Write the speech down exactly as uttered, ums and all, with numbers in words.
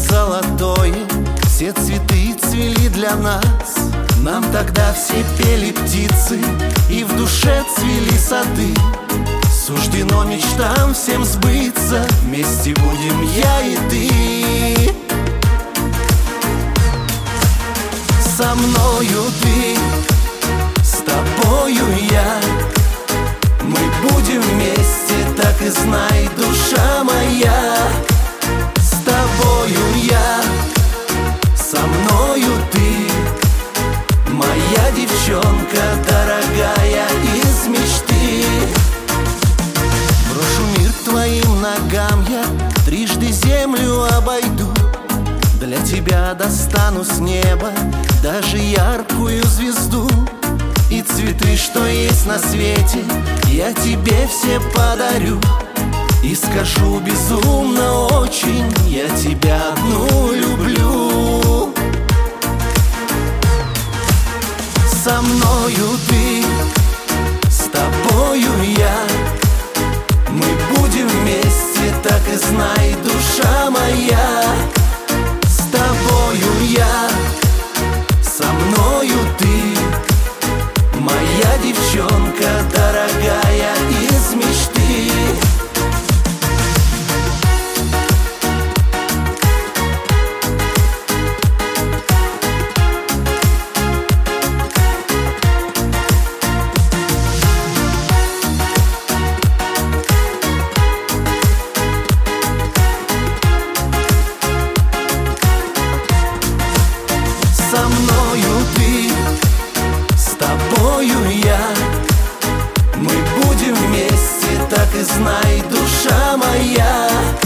золотое, все цветы цвели для нас. Нам тогда все пели птицы, и в душе цвели сады. Суждено мечтам всем сбыться, вместе будем я и ты. Со мною ты, с тобою я, мы будем вместе, так и знай, душа моя. С тобою я, со мною ты, моя девчонка дорогая из мечты. Брошу мир к твоим ногам я, трижды землю обойду. Для тебя достану с неба даже яркую звезду. И цветы, что есть на свете, я тебе все подарю. И скажу безумно очень, я тебя одну люблю. Со мною ты, с тобою я, мы будем вместе, так и знай, душа моя. С тобою я, со мною ты, моя девчонка дорогая из мечты. Со мною ты, с тобою я, мы будем вместе, так и знай, душа моя.